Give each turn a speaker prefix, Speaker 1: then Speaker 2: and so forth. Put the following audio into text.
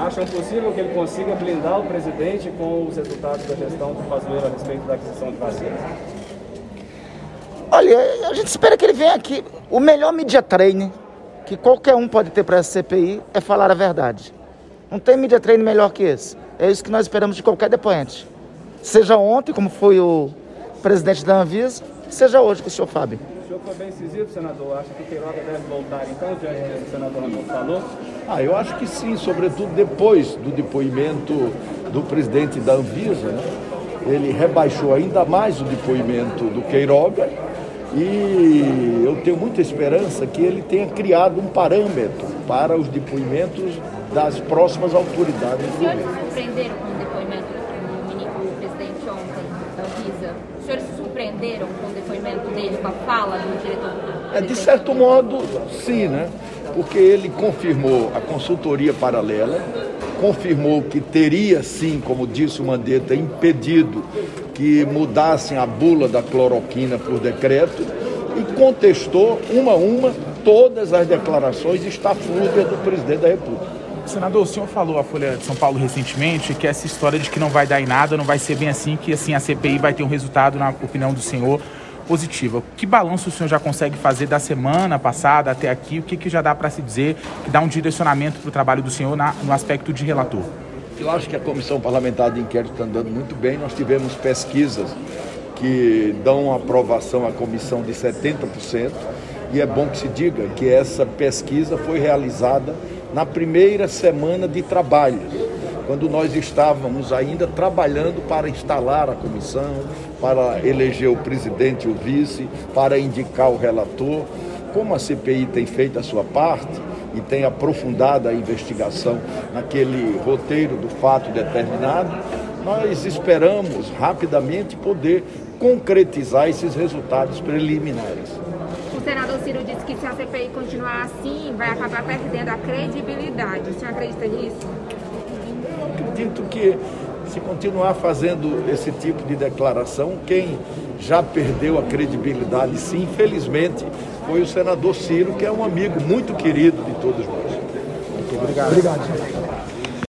Speaker 1: acham possível que ele consiga blindar o presidente com os resultados da gestão do Pazuello a respeito da aquisição de vacinas?
Speaker 2: Olha, a gente espera que ele venha aqui. O melhor media training que qualquer um pode ter para essa CPI é falar a verdade. Não tem media training melhor que esse. É isso que nós esperamos de qualquer depoente. Seja ontem, como foi o presidente da Anvisa, seja hoje com o senhor Fábio.
Speaker 1: O senhor foi bem incisivo, senador. Acha que o Queiroga deve voltar, então, diante do que o senador Randolfo falou?
Speaker 3: Eu acho que sim, sobretudo depois do depoimento do presidente da Anvisa, né? Ele rebaixou ainda mais o depoimento do Queiroga e eu tenho muita esperança que ele tenha criado um parâmetro para os depoimentos das próximas autoridades do governo.
Speaker 4: Os senhores se surpreenderam com o depoimento do presidente ontem da Anvisa? Os senhores se surpreenderam com o depoimento dele, com a fala do diretor?
Speaker 3: De certo modo, sim, né? Porque ele confirmou a consultoria paralela, confirmou que teria, sim, como disse o Mandetta, impedido que mudassem a bula da cloroquina por decreto e contestou, uma a uma, todas as declarações estafúrdias do presidente da República.
Speaker 5: Senador, o senhor falou à Folha de São Paulo recentemente que essa história de que não vai dar em nada, não vai ser bem assim, que assim, a CPI vai ter um resultado, na opinião do senhor, positiva. Que balanço o senhor já consegue fazer da semana passada até aqui? O que já dá para se dizer que dá um direcionamento para o trabalho do senhor no aspecto de relator?
Speaker 3: Eu acho que a Comissão Parlamentar de Inquérito está andando muito bem. Nós tivemos pesquisas que dão aprovação à comissão de 70%, e é bom que se diga que essa pesquisa foi realizada na primeira semana de trabalho, quando nós estávamos ainda trabalhando para instalar a comissão, para eleger o presidente e o vice, para indicar o relator. Como a CPI tem feito a sua parte e tem aprofundado a investigação naquele roteiro do fato determinado, nós esperamos rapidamente poder concretizar esses resultados preliminares.
Speaker 6: O senador Ciro disse que se a CPI continuar assim, vai acabar perdendo a credibilidade. O senhor acredita nisso?
Speaker 3: Eu acredito que, se continuar fazendo esse tipo de declaração, quem já perdeu a credibilidade, sim, infelizmente, foi o senador Ciro, que é um amigo muito querido de todos nós.
Speaker 5: Muito obrigado.
Speaker 2: Obrigado.